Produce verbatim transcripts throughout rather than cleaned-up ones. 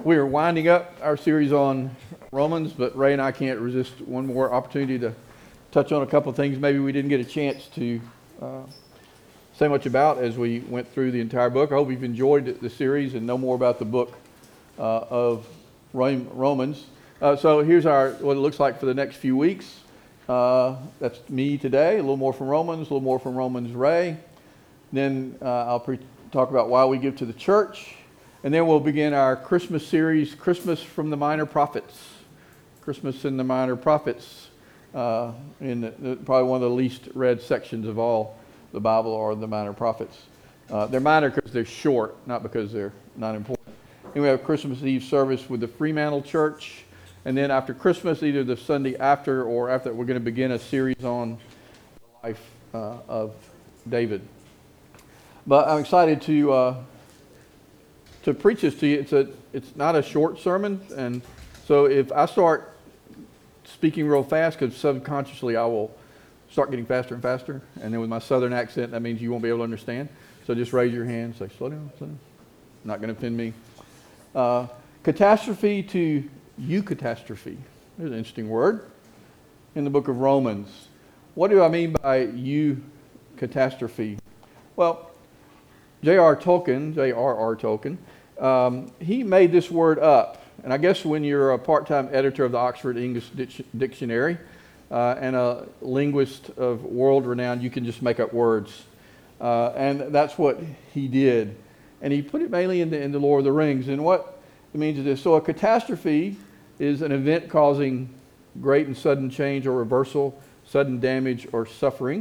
We are winding up our series on Romans, but Ray and I can't resist one more opportunity to touch on a couple of things maybe we didn't get a chance to uh, say much about as we went through the entire book. I hope you've enjoyed the series and know more about the book uh, of Romans. Uh, so here's our what it looks like for the next few weeks. Uh, that's me today, a little more from Romans, a little more from Romans Ray. Then uh, I'll pre- talk about why we give to the church. And then we'll begin our Christmas series, Christmas from the Minor Prophets. Christmas in the Minor Prophets, uh, in the, the, probably one of the least read sections of all the Bible are the Minor Prophets. Uh, they're minor because they're short, not because they're not important. And we have Christmas Eve service with the Fremantle Church. And then after Christmas, either the Sunday after or after, we're going to begin a series on the life uh, of David. But I'm excited to... Uh, to preach this to you. It's a it's not a short sermon, and so if I start speaking real fast, because subconsciously I will start getting faster and faster, and then with my southern accent, that means you won't be able to understand. So just raise your hand, say slow down, slow down. Not going to offend me. Uh, catastrophe to eucatastrophe. There's an interesting word in the book of Romans. What do I mean by eucatastrophe? Well, J R Tolkien, J R R Tolkien, um, he made this word up. And I guess when you're a part-time editor of the Oxford English Dictionary uh, and a linguist of world renown, you can just make up words. Uh, and that's what he did. And he put it mainly in the, in the Lord of the Rings. And what it means is this. So a catastrophe is an event causing great and sudden change or reversal, sudden damage or suffering.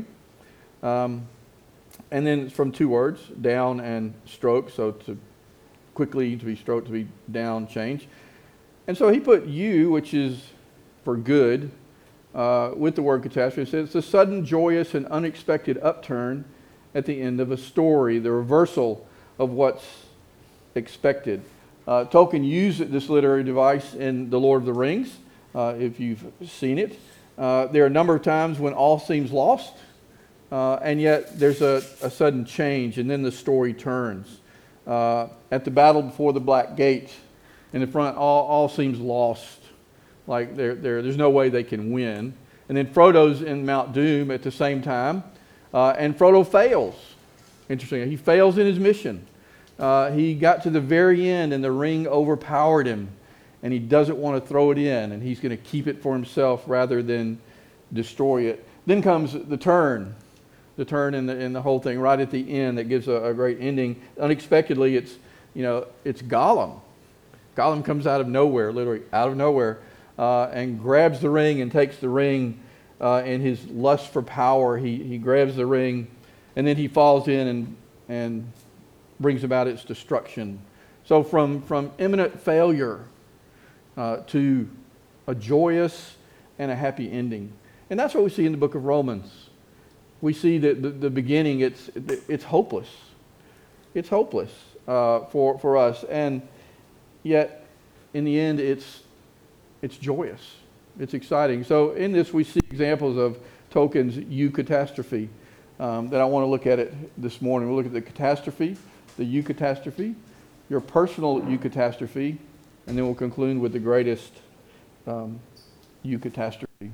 Um, And then it's from two words, down and stroke. So to quickly, to be stroke, to be down, change. And so he put you, which is for good, uh, with the word catastrophe. It says it's a sudden, joyous, and unexpected upturn at the end of a story, the reversal of what's expected. Uh, Tolkien used this literary device in The Lord of the Rings, uh, if you've seen it. Uh, there are a number of times when all seems lost. Uh, and yet there's a, a sudden change, and then the story turns. Uh, at the battle before the Black Gate, in the front, all, all seems lost. Like they're, they're, there's no way they can win. And then Frodo's in Mount Doom at the same time, uh, and Frodo fails. Interesting. He fails in his mission. Uh, he got to the very end, and the ring overpowered him, and he doesn't want to throw it in, and he's going to keep it for himself rather than destroy it. Then comes the turn. The turn in the in the whole thing right at the end that gives a, a great ending. Unexpectedly, it's you know it's Gollum. Gollum comes out of nowhere, literally out of nowhere, uh, and grabs the ring and takes the ring uh, in his lust for power. He he grabs the ring, and then he falls in and and brings about its destruction. So from from imminent failure uh, to a joyous and a happy ending, and that's what we see in the book of Romans. We see that the, the beginning, it's it's hopeless. It's hopeless uh, for for us, and yet in the end, it's it's joyous. It's exciting. So in this, we see examples of Tolkien's eucatastrophe um, that I want to look at it this morning. We'll look at the catastrophe, the eucatastrophe, your personal eucatastrophe, and then we'll conclude with the greatest um, eucatastrophe.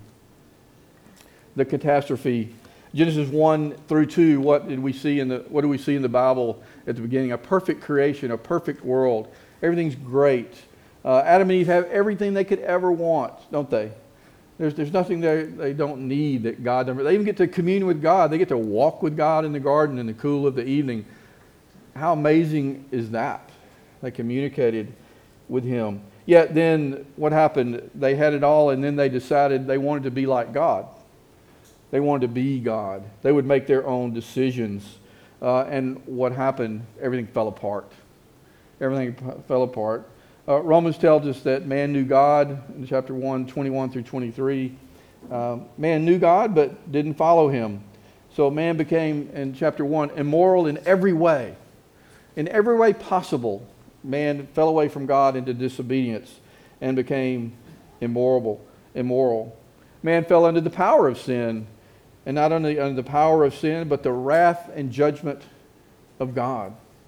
The catastrophe. Genesis one through two, what did we see in the what do we see in the Bible at the beginning? A perfect creation, a perfect world. Everything's great. Uh, Adam and Eve have everything they could ever want, don't they? There's there's nothing they they don't need that God doesn't. They even get to commune with God. They get to walk with God in the garden in the cool of the evening. How amazing is that? They communicated with Him. Yet then what happened? They had it all, and then they decided they wanted to be like God. They wanted to be God. They would make their own decisions. Uh, and what happened? Everything fell apart. Everything p- fell apart. Uh, Romans tells us that man knew God in chapter one, twenty-one through twenty-three. Um, man knew God but didn't follow Him. So man became, in chapter one, immoral in every way. In every way possible, man fell away from God into disobedience and became immoral. immoral. Man fell under the power of sin. And not only under the power of sin, but the wrath and judgment of God.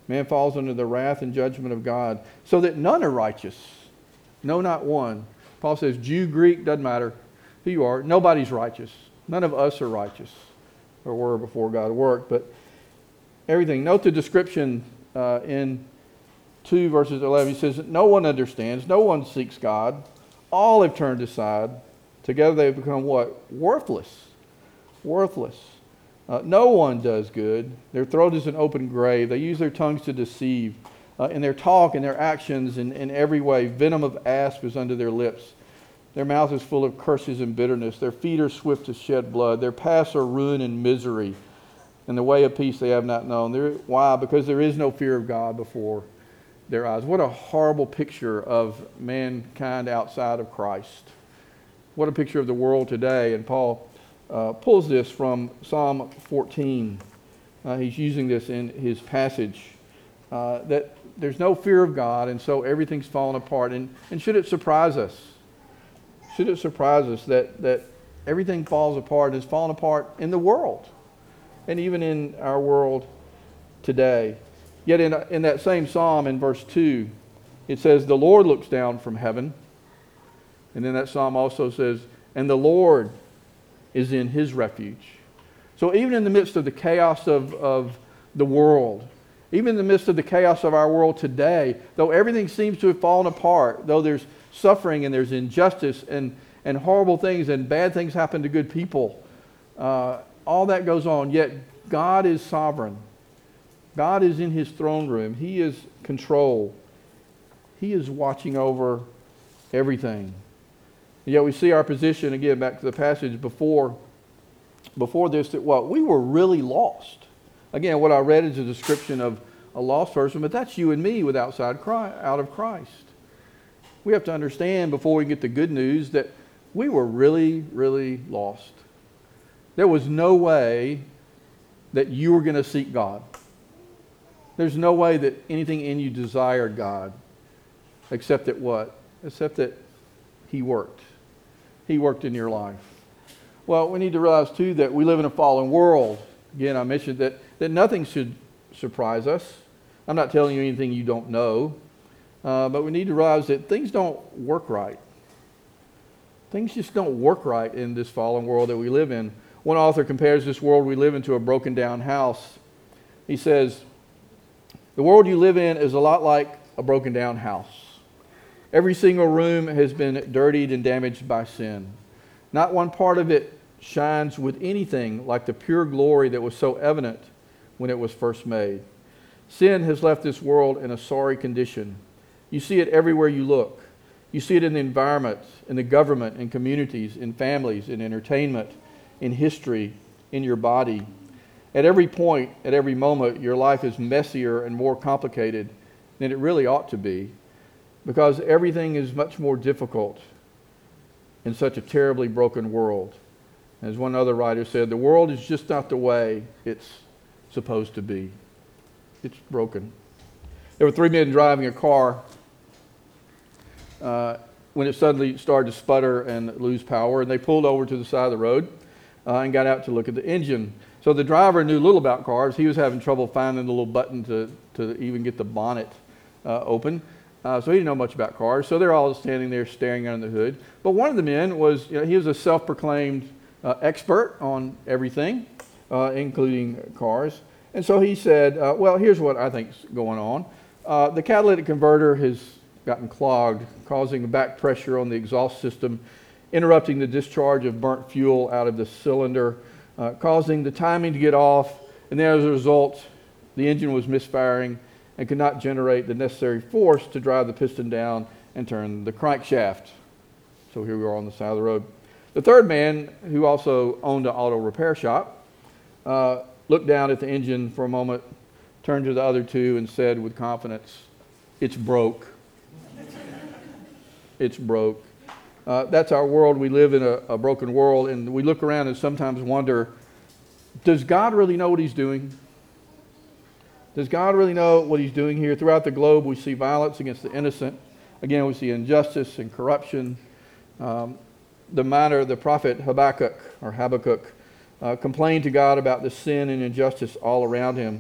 Man falls under the wrath and judgment of God, so that none are righteous. No, not one. Paul says, Jew, Greek, doesn't matter who you are. Nobody's righteous. None of us are righteous, or were before God worked. But everything. Note the description uh, in two verses eleven. He says, no one understands. No one seeks God. All have turned aside. Together they have become what? Worthless. Worthless. Uh, no one does good. Their throat is an open grave. They use their tongues to deceive. Uh, in their talk and their actions, in, in every way, venom of asp is under their lips. Their mouth is full of curses and bitterness. Their feet are swift to shed blood. Their paths are ruin and misery. And the way of peace they have not known. They're, why? Because there is no fear of God before their eyes. What a horrible picture of mankind outside of Christ. What a picture of the world today. And Paul uh, pulls this from Psalm fourteen. Uh, he's using this in his passage. Uh, that there's no fear of God, and so everything's fallen apart. And, and should it surprise us? Should it surprise us that, that everything falls apart and is fallen apart in the world, and even in our world today? Yet in, in that same psalm, in verse two, it says, the Lord looks down from heaven. And then that psalm also says, and the Lord is in his refuge. So even in the midst of the chaos of, of the world, even in the midst of the chaos of our world today, though everything seems to have fallen apart, though there's suffering and there's injustice and, and horrible things and bad things happen to good people, uh, all that goes on, yet God is sovereign. God is in his throne room. He is control. He is watching over everything. And yet we see our position, again, back to the passage before, before this, that what? We were really lost. Again, what I read is a description of a lost person, but that's you and me with outside Christ, out of Christ. We have to understand before we get the good news that we were really, really lost. There was no way that you were going to seek God. There's no way that anything in you desired God, except that what? Except that he worked. He worked in your life. Well, we need to realize too that we live in a fallen world. Again, I mentioned that, that nothing should surprise us. I'm not telling you anything you don't know, uh, but we need to realize that things don't work right. Things just don't work right in this fallen world that we live in. One author compares this world we live in to a broken down house. He says, the world you live in is a lot like a broken down house. Every single room has been dirtied and damaged by sin. Not one part of it shines with anything like the pure glory that was so evident when it was first made. Sin has left this world in a sorry condition. You see it everywhere you look. You see it in the environment, in the government, in communities, in families, in entertainment, in history, in your body. At every point, at every moment, your life is messier and more complicated than it really ought to be, because everything is much more difficult in such a terribly broken world. As one other writer said, the world is just not the way it's supposed to be. It's broken. There were three men driving a car uh, when it suddenly started to sputter and lose power, and they pulled over to the side of the road uh, and got out to look at the engine. So the driver knew little about cars. He was having trouble finding the little button to, to even get the bonnet uh, open. Uh, so he didn't know much about cars. So they're all standing there staring under the hood. But one of the men was, you know, he was a self-proclaimed uh, expert on everything, uh, including cars. And so he said, uh, well, here's what I think's going on. Uh, the catalytic converter has gotten clogged, causing back pressure on the exhaust system, interrupting the discharge of burnt fuel out of the cylinder, uh, causing the timing to get off, and then as a result, the engine was misfiring and could not generate the necessary force to drive the piston down and turn the crankshaft. So here we are on the side of the road. The third man, who also owned an auto repair shop, uh, looked down at the engine for a moment, turned to the other two and said with confidence, "It's broke." It's broke. Uh, that's our world. We live in a, a broken world, and we look around and sometimes wonder, does God really know what he's doing? Does God really know what he's doing here? Throughout the globe, we see violence against the innocent. Again, we see injustice and corruption. Um, the minor, the prophet Habakkuk, or Habakkuk, uh, complained to God about the sin and injustice all around him.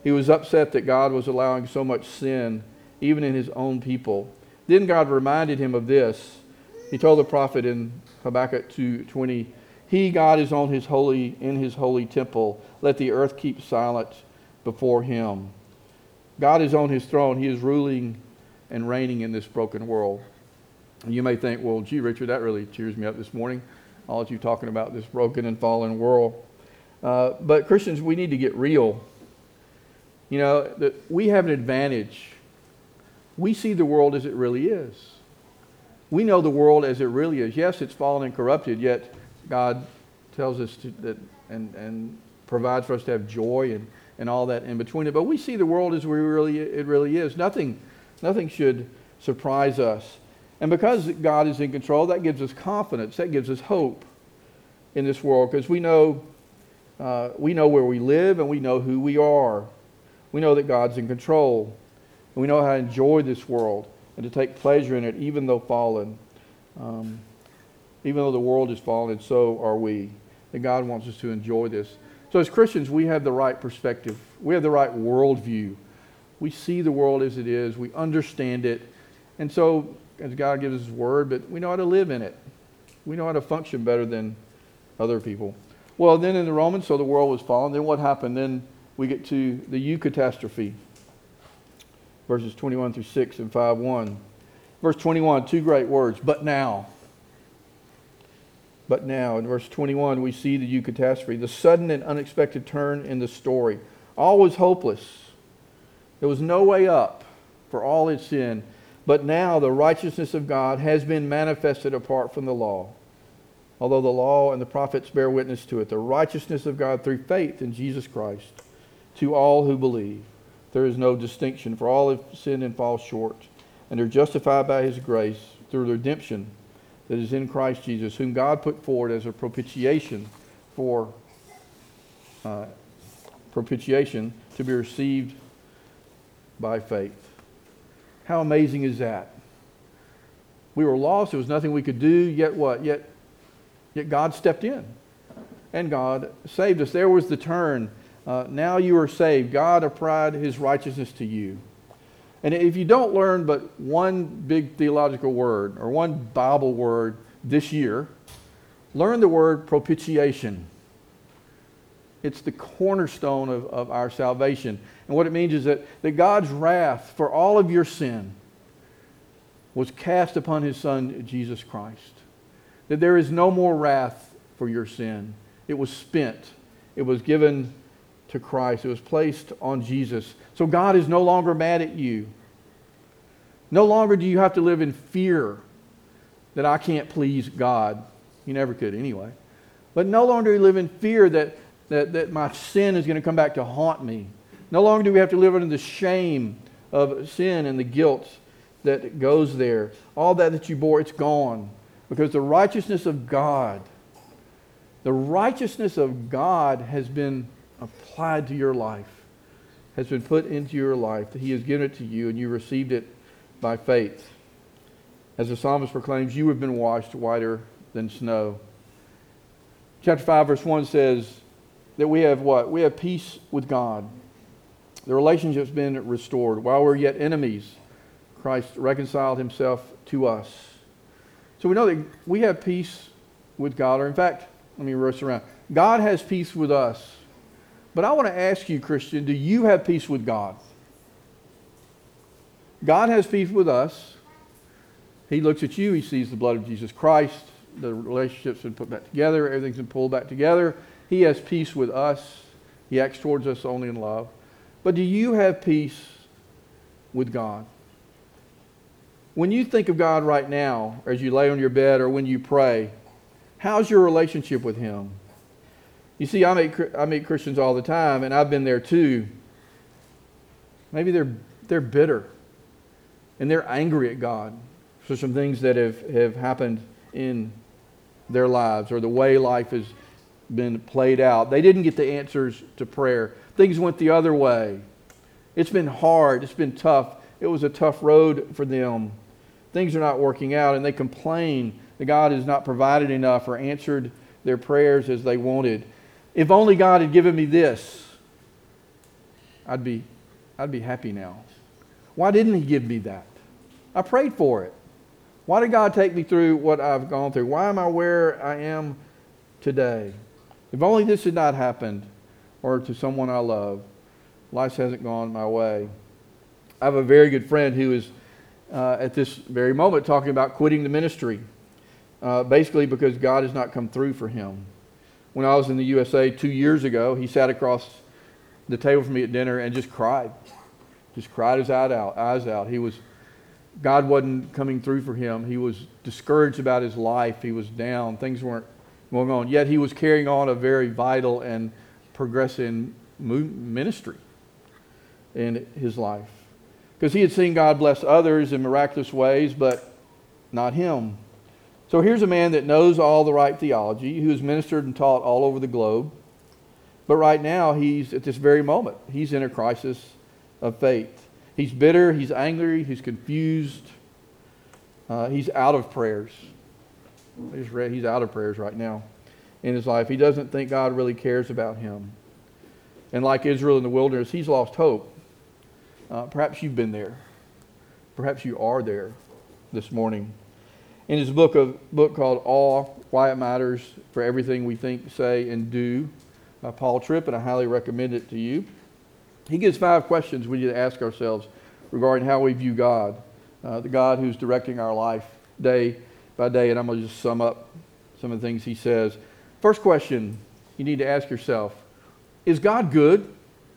He was upset that God was allowing so much sin, even in his own people. Then God reminded him of this. He told the prophet in Habakkuk two twenty, He, God, is on his holy, in his holy temple. Let the earth keep silent before him. God is on his throne. He is ruling and reigning in this broken world. And you may think, well, gee, Richard, that really cheers me up this morning, all that you talking about this broken and fallen world. Uh, but Christians, we need to get real. You know, that we have an advantage. We see the world as it really is. We know the world as it really is. Yes, it's fallen and corrupted, yet God tells us to, that and, and provides for us to have joy and, and all that in between it. But we see the world as we really it really is. Nothing, nothing should surprise us. And because God is in control, that gives us confidence. That gives us hope in this world, because we know uh, we know where we live and we know who we are. We know that God's in control. And we know how to enjoy this world and to take pleasure in it, even though fallen. Um, even though the world is fallen, so are we. And God wants us to enjoy this. So as Christians, we have the right perspective. We have the right worldview. We see the world as it is. We understand it. And so, as God gives us His Word, but we know how to live in it. We know how to function better than other people. Well, then in the Romans, so the world was fallen. Then what happened? Then we get to the eucatastrophe. Verses twenty-one through six and five one. Verse twenty-one, two great words, but now. But now, in verse twenty-one, we see the eucatastrophe, the sudden and unexpected turn in the story. All was hopeless. There was no way up for all its sin. But now the righteousness of God has been manifested apart from the law. Although the law and the prophets bear witness to it, the righteousness of God through faith in Jesus Christ to all who believe. There is no distinction, for all have sinned and fall short, and are justified by His grace through the redemption that is in Christ Jesus, whom God put forward as a propitiation for uh, propitiation to be received by faith. How amazing is that? We were lost. There was nothing we could do. Yet what? Yet, yet God stepped in, and God saved us. There was the turn. Uh, now you are saved. God applied His righteousness to you. And if you don't learn but one big theological word or one Bible word this year, learn the word propitiation. It's the cornerstone of, of our salvation. And what it means is that, that God's wrath for all of your sin was cast upon His Son, Jesus Christ. That there is no more wrath for your sin. It was spent. It was given to Christ. It was placed on Jesus. So God is no longer mad at you. No longer do you have to live in fear that I can't please God. You never could anyway. But no longer do you live in fear that, that, that my sin is going to come back to haunt me. No longer do we have to live under the shame of sin and the guilt that goes there. All that that you bore, it's gone. Because the righteousness of God, the righteousness of God has been applied to your life, has been put into your life. He has given it to you, and you received it by faith. As the psalmist proclaims, you have been washed whiter than snow. Chapter five, verse one says that we have what? We have peace with God. The relationship's been restored. While we're yet enemies, Christ reconciled Himself to us. So we know that we have peace with God, or in fact, let me reverse around. God has peace with us. But I want to ask you, Christian, do you have peace with God? God has peace with us. He looks at you. He sees the blood of Jesus Christ. The relationship's been put back together. Everything's been pulled back together. He has peace with us. He acts towards us only in love. But do you have peace with God? When you think of God right now, or as you lay on your bed or when you pray, how's your relationship with Him? You see, I meet, I meet Christians all the time, and I've been there too. Maybe they're, they're bitter, and they're angry at God for some things that have, have happened in their lives, or the way life has been played out. They didn't get the answers to prayer. Things went the other way. It's been hard. It's been tough. It was a tough road for them. Things are not working out, and they complain that God has not provided enough or answered their prayers as they wanted. If only God had given me this. I'd be, I'd be happy now. Why didn't he give me that? I prayed for it. Why did God take me through what I've gone through? Why am I where I am today? If only this had not happened, or to someone I love, life hasn't gone my way. I have a very good friend who is uh, at this very moment talking about quitting the ministry, uh, basically because God has not come through for him. When I was in the U S A two years ago, he sat across the table from me at dinner and just cried. Just cried his eyes out. Eyes out. He was, God wasn't coming through for him. He was discouraged about his life. He was down. Things weren't going on. Yet he was carrying on a very vital and progressing ministry in his life. Because he had seen God bless others in miraculous ways, but not him. So here's a man that knows all the right theology, who has ministered and taught all over the globe. But right now, he's at this very moment, he's in a crisis of faith. He's bitter, he's angry, he's confused. Uh, he's out of prayers. I just read he's out of prayers right now in his life. He doesn't think God really cares about him. And like Israel in the wilderness, he's lost hope. Uh, perhaps you've been there. Perhaps you are there this morning. In his book of book called Awe, Why It Matters for Everything We Think, Say, and Do, uh, Paul Tripp, and I highly recommend it to you. He gives five questions we need to ask ourselves regarding how we view God, uh, the God who's directing our life day by day. And I'm going to just sum up some of the things he says. First question you need to ask yourself, is God good?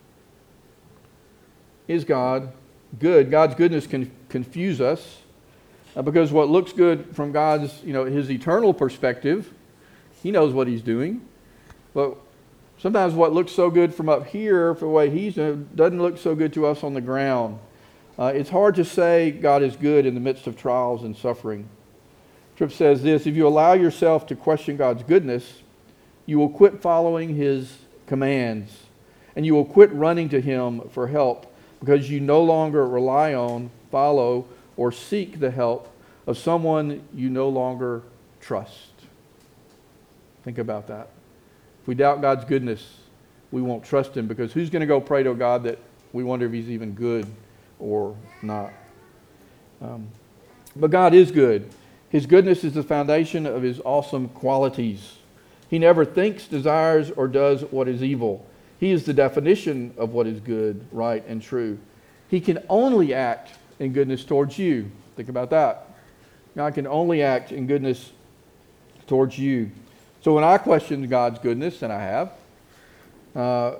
Is God good? God's goodness can confuse us uh, because what looks good from God's, you know, his eternal perspective, he knows what he's doing. But sometimes what looks so good from up here, for the way he's doing, doesn't look so good to us on the ground. Uh, it's hard to say God is good in the midst of trials and suffering. Tripp says this, if you allow yourself to question God's goodness, you will quit following his commands, and you will quit running to him for help because you no longer rely on, follow, or seek the help of someone you no longer trust. Think about that. If we doubt God's goodness, we won't trust him, because who's going to go pray to a God that we wonder if he's even good or not? Um, but God is good. His goodness is the foundation of his awesome qualities. He never thinks, desires, or does what is evil. He is the definition of what is good, right, and true. He can only act in goodness towards you. Think about that. God can only act in goodness towards you. So when I question God's goodness, and I have, uh,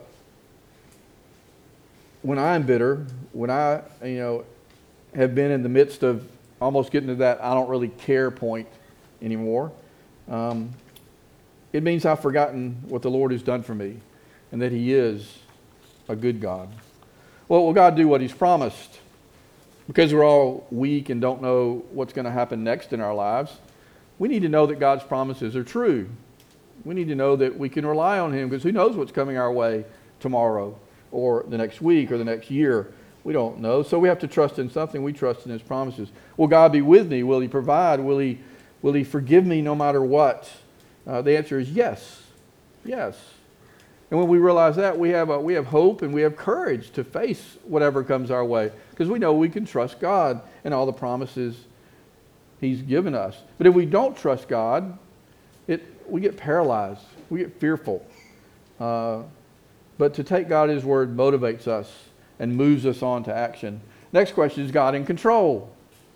when I'm bitter, when I, you know, have been in the midst of almost getting to that I don't really care point anymore, um, it means I've forgotten what the Lord has done for me and that he is a good God. Well, will God do what he's promised? Because we're all weak and don't know what's going to happen next in our lives, we need to know that God's promises are true. We need to know that we can rely on him, because who knows what's coming our way tomorrow or the next week or the next year. We don't know. So we have to trust in something. We trust in his promises. Will God be with me? Will he provide? Will he, will he forgive me no matter what? Uh, the answer is yes. Yes. And when we realize that, we have, a, we have hope and we have courage to face whatever comes our way, because we know we can trust God and all the promises he's given us. But if we don't trust God, it, we get paralyzed. We get fearful. Uh, but to take God at his word motivates us and moves us on to action. Next question, is God in control?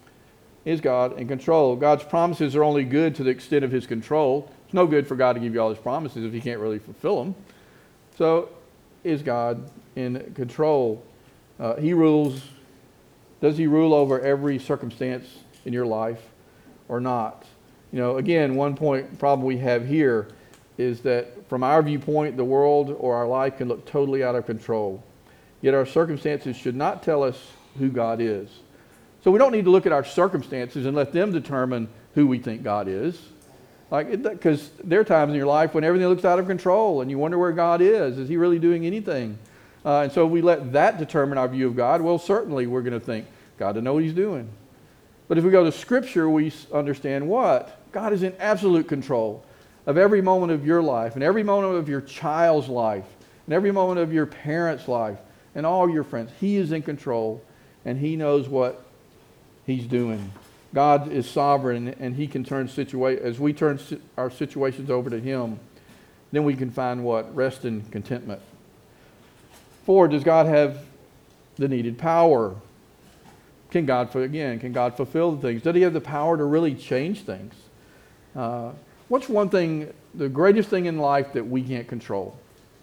Is God in control? God's promises are only good to the extent of his control. It's no good for God to give you all his promises if he can't really fulfill them. So, is God in control? Uh, he rules. Does he rule over every circumstance in your life or not? You know, again, one point problem we have here is that from our viewpoint, the world or our life can look totally out of control. Yet our circumstances should not tell us who God is. So we don't need to look at our circumstances and let them determine who we think God is. Like, because there are times in your life when everything looks out of control and you wonder where God is. Is he really doing anything? Uh, and so we let that determine our view of God. Well, certainly we're going to think, God doesn't know what he's doing. But if we go to Scripture, we understand what? God is in absolute control of every moment of your life and every moment of your child's life and every moment of your parents' life and all your friends. He is in control, and He knows what He's doing. God is sovereign, and He can turn situa- as we turn our situations over to Him, then we can find what? Rest and contentment. Four, does God have the needed power? Can God, again, can God fulfill the things? Does He have the power to really change things? Uh, what's one thing, the greatest thing in life that we can't control?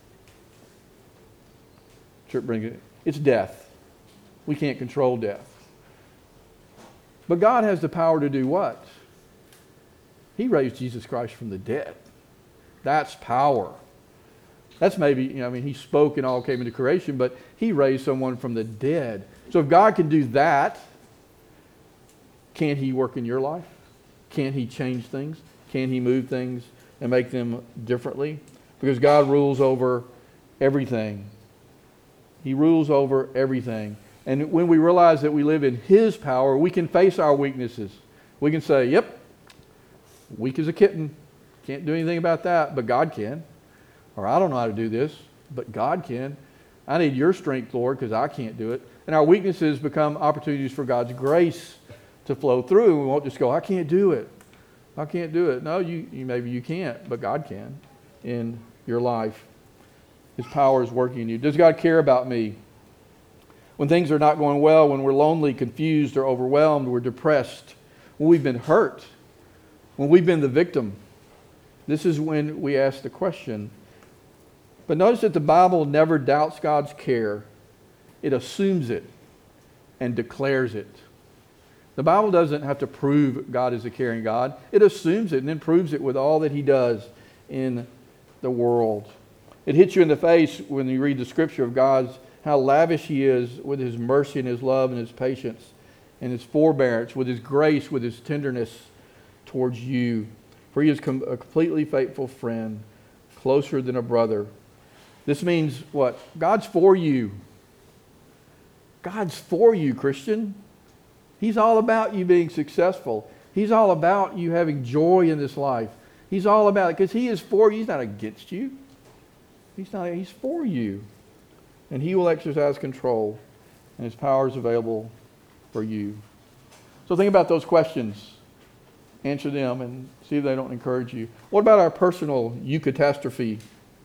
It's death. We can't control death. But God has the power to do what? He raised Jesus Christ from the dead. That's power. That's maybe, you know, I mean, He spoke and all came into creation, but He raised someone from the dead. So if God can do that, can't He work in your life? Can't He change things? Can He move things and make them differently? Because God rules over everything. He rules over everything. And when we realize that we live in His power, we can face our weaknesses. We can say, yep, weak as a kitten. Can't do anything about that, but God can. Or I don't know how to do this, but God can. I need your strength, Lord, because I can't do it. And our weaknesses become opportunities for God's grace to flow through. We won't just go, I can't do it. I can't do it. No, you, you maybe you can't, but God can in your life. His power is working in you. Does God care about me? When things are not going well, when we're lonely, confused, or overwhelmed, we're depressed, when we've been hurt, when we've been the victim, this is when we ask the question. But notice that the Bible never doubts God's care. It assumes it and declares it. The Bible doesn't have to prove God is a caring God. It assumes it and then proves it with all that He does in the world. It hits you in the face when you read the Scripture of God's, how lavish He is with His mercy and His love and His patience and His forbearance, with His grace, with His tenderness towards you. For He is com- a completely faithful friend, closer than a brother. This means what? God's for you. God's for you, Christian. He's all about you being successful. He's all about you having joy in this life. He's all about it because He is for you. He's not against you. He's not. He's for you. And He will exercise control, and His power is available for you. So think about those questions. Answer them and see if they don't encourage you. What about our personal eucatastrophe?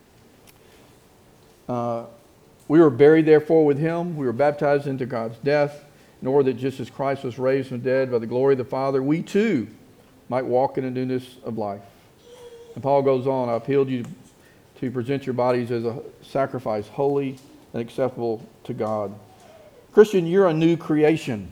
Uh, we were buried, therefore, with Him. We were baptized into God's death, in order that just as Christ was raised from the dead by the glory of the Father, we too might walk in the newness of life. And Paul goes on, I appealed you to present your bodies as a sacrifice, holy and acceptable to God. Christian, you're a new creation.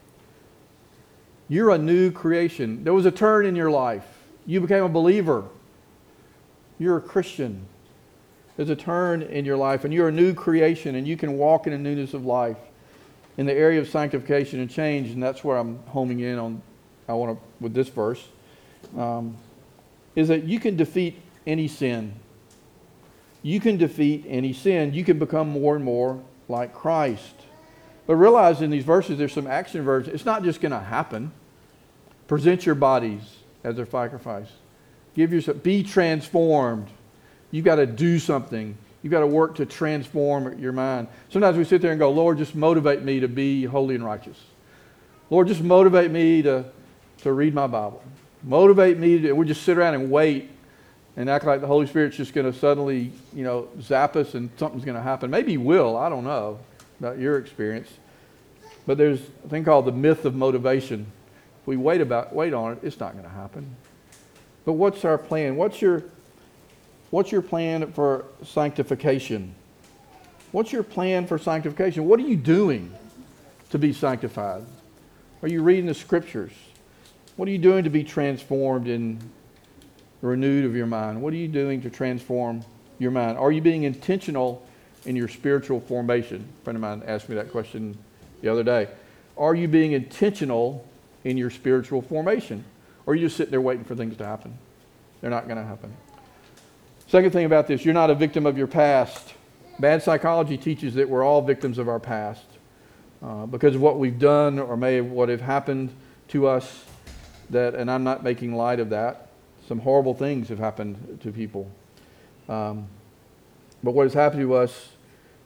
You're a new creation. There was a turn in your life. You became a believer. You're a Christian. There's a turn in your life, and you're a new creation, and you can walk in the newness of life in the area of sanctification and change, and that's where I'm homing in on. I want to with this verse um, is that you can defeat any sin. You can defeat any sin. You can become more and more like Christ. But realize in these verses, there's some action verbs. It's not just going to happen. Present your bodies as a sacrifice. Give yourself, be transformed. You've got to do something. You've got to work to transform your mind. Sometimes we sit there and go, Lord, just motivate me to be holy and righteous. Lord, just motivate me to, to read my Bible. Motivate me to, we just sit around and wait and act like the Holy Spirit's just going to suddenly, you know, zap us and something's going to happen. Maybe He will. I don't know about your experience. But there's a thing called the myth of motivation. If we wait about wait on it, it's not going to happen. But what's our plan? What's your what's your plan for sanctification? What's your plan for sanctification? What are you doing to be sanctified? Are you reading the Scriptures? What are you doing to be transformed and renewed of your mind? What are you doing to transform your mind? Are you being intentional in your spiritual formation? A friend of mine asked me that question the other day. Are you being intentional in your spiritual formation? Or are you just sitting there waiting for things to happen? They're not going to happen. Second thing about this, you're not a victim of your past. Bad psychology teaches that we're all victims of our past uh, because of what we've done or may have what have happened to us. That, and I'm not making light of that. Some horrible things have happened to people. Um, but what has happened to us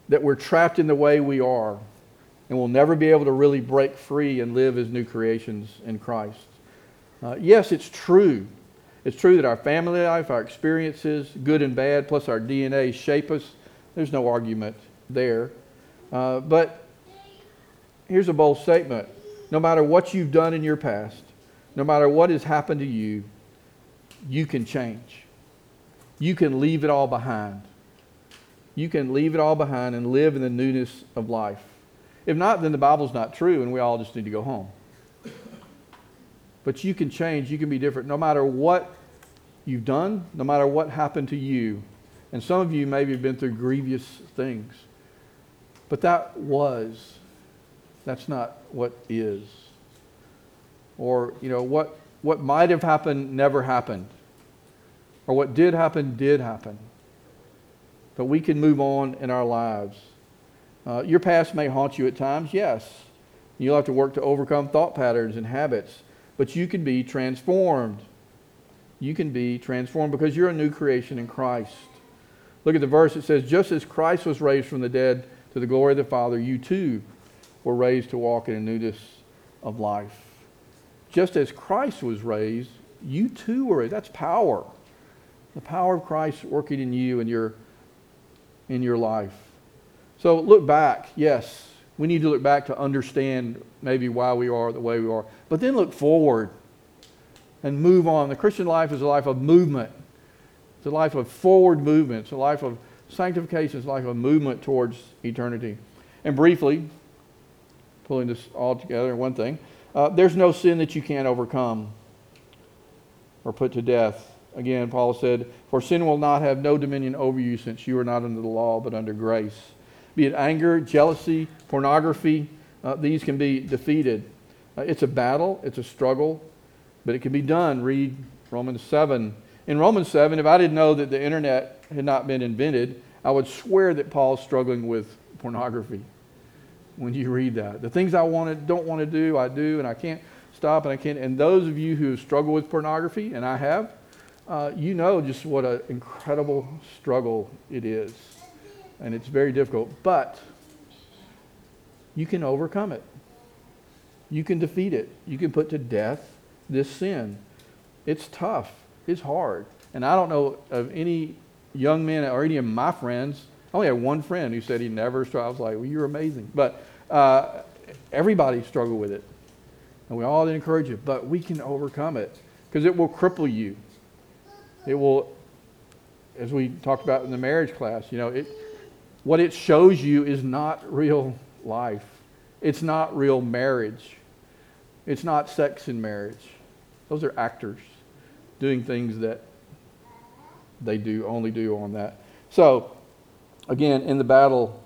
that we're trapped in the way we are and we'll never be able to really break free and live as new creations in Christ. Uh, yes, it's true. It's true that our family life, our experiences, good and bad, plus our D N A shape us. There's no argument there. Uh, but here's a bold statement. No matter what you've done in your past, no matter what has happened to you, you can change. You can leave it all behind. You can leave it all behind and live in the newness of life. If not, then the Bible's not true and we all just need to go home. But you can change. You can be different no matter what you've done, no matter what happened to you. And some of you maybe have been through grievous things. But that was. That's not what is. Or, you know, what, what might have happened never happened. Or what did happen did happen. But we can move on in our lives. Uh, your past may haunt you at times, yes. You'll have to work to overcome thought patterns and habits. But you can be transformed. You can be transformed because you're a new creation in Christ. Look at the verse. It says, just as Christ was raised from the dead to the glory of the Father, you too were raised to walk in a newness of life. Just as Christ was raised, you too were raised. That's power. The power of Christ working in you and your in your life. So look back. Yes, we need to look back to understand maybe why we are the way we are. But then look forward and move on. The Christian life is a life of movement. It's a life of forward movement. It's a life of sanctification. It's a life of movement towards eternity. And briefly, pulling this all together in one thing, uh, there's no sin that you can't overcome or put to death. Again, Paul said, for sin will not have no dominion over you since you are not under the law but under grace. Be it anger, jealousy, pornography, uh, these can be defeated. Uh, it's a battle, it's a struggle, but it can be done. Read Romans seven. In Romans seven, if I didn't know that the internet had not been invented, I would swear that Paul's struggling with pornography. When you read that, the things I want to, don't want to do, I do, and I can't stop, and I can't. And those of you who struggle with pornography, and I have, uh, you know just what an incredible struggle it is, and it's very difficult. But you can overcome it. You can defeat it. You can put to death this sin. It's tough. It's hard. And I don't know of any young men or any of my friends. I only had one friend who said he never struggled. I was like, well, you're amazing. But uh, everybody struggled with it. And we all encourage it. But we can overcome it because it will cripple you. It will, as we talked about in the marriage class, you know, it what it shows you is not real life. It's not real marriage. It's not sex in marriage. Those are actors doing things that they do only do on that. So, again, in the battle,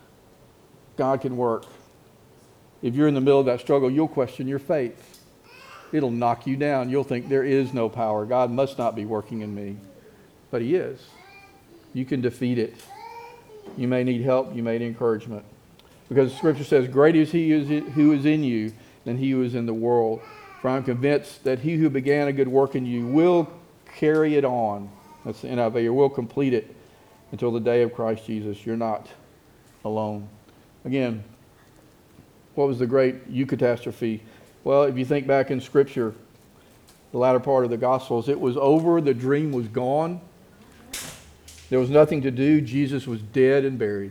God can work. If you're in the middle of that struggle, you'll question your faith. It'll knock you down. You'll think there is no power. God must not be working in me. But He is. You can defeat it. You may need help. You may need encouragement. Because Scripture says, great is He who is in you than he who is in the world. For I'm convinced that He who began a good work in you will carry it on. That's the N I V. Or will complete it until the day of Christ Jesus. You're not alone. Again, what was the great eucatastrophe? Well, if you think back in Scripture, the latter part of the Gospels, it was over. The dream was gone. There was nothing to do. Jesus was dead and buried.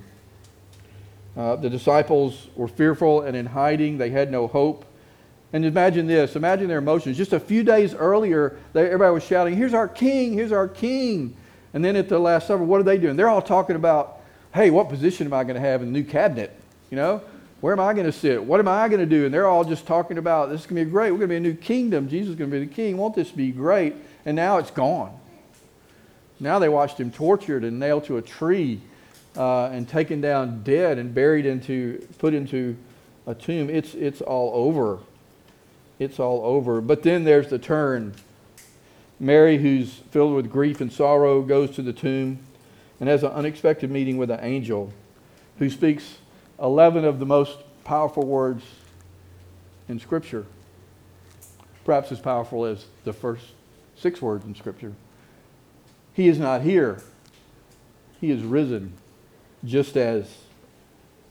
Uh, the disciples were fearful and in hiding. They had no hope. And imagine this. Imagine their emotions. Just a few days earlier, they, everybody was shouting, here's our king, here's our king. And then at the Last Supper, what are they doing? They're all talking about, hey, what position am I going to have in the new cabinet? You know, where am I going to sit? What am I going to do? And they're all just talking about, this is going to be great. We're going to be a new kingdom. Jesus is going to be the king. Won't this be great? And now it's gone. Now they watched Him tortured and nailed to a tree uh, and taken down dead and buried into, put into a tomb. It's, it's all over. It's all over. But then there's the turn. Mary, who's filled with grief and sorrow, goes to the tomb and has an unexpected meeting with an angel who speaks eleven of the most powerful words in Scripture. Perhaps as powerful as the first six words in Scripture. He is not here. He is risen, just as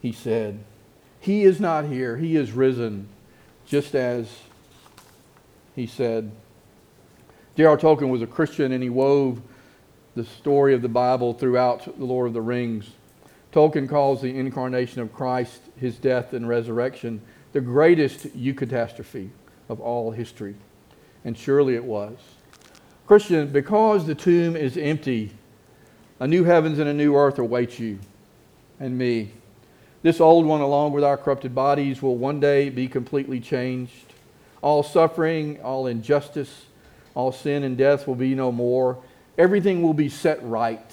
he said. He is not here. He is risen, just as he said. J R Tolkien was a Christian, and he wove the story of the Bible throughout The Lord of the Rings. Tolkien calls the incarnation of Christ, his death and resurrection, the greatest eucatastrophe of all history. And surely it was. Christian, because the tomb is empty, a new heavens and a new earth await you and me. This old one, along with our corrupted bodies, will one day be completely changed. All suffering, all injustice, all sin and death will be no more. Everything will be set right.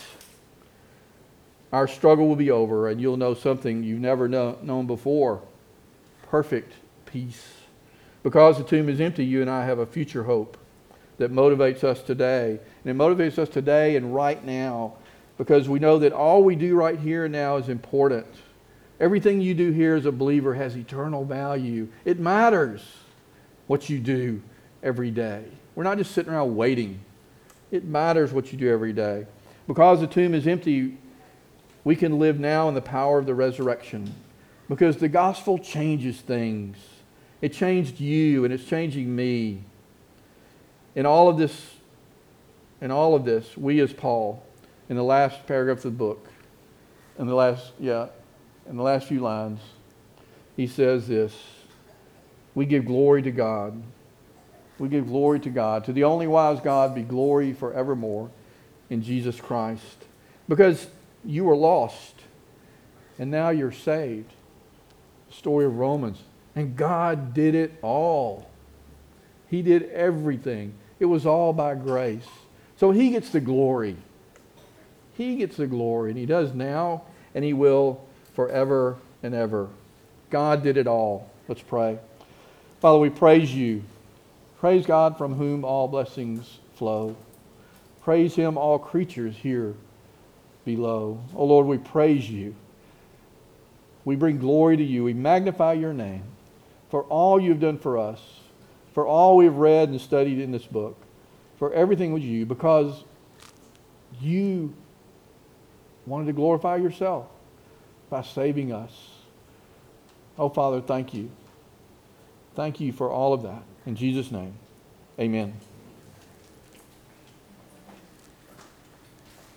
Our struggle will be over, and you'll know something you've never know, known before. Perfect peace. Because the tomb is empty, you and I have a future hope that motivates us today. And it motivates us today and right now, because we know that all we do right here and now is important. Everything you do here as a believer has eternal value. It matters what you do every day. We're not just sitting around waiting. It matters what you do every day. Because the tomb is empty, we can live now in the power of the resurrection. Because the gospel changes things. It changed you, and it's changing me. In all of this, in all of this, we as Paul, in the last paragraph of the book, in the last, yeah, in the last few lines, he says this: we give glory to God. We give glory to God. To the only wise God be glory forevermore in Jesus Christ. Because you were lost, and now you're saved. The story of Romans. And God did it all. He did everything. It was all by grace. So he gets the glory. He gets the glory. And he does now, and he will forever and ever. God did it all. Let's pray. Father, we praise you. Praise God from whom all blessings flow. Praise him, all creatures here below. Oh Lord, we praise you. We bring glory to you. We magnify your name for all you've done for us, for all we've read and studied in this book, for everything with you, because you wanted to glorify yourself by saving us. Oh, Father, thank you. Thank you for all of that. In Jesus' name, amen.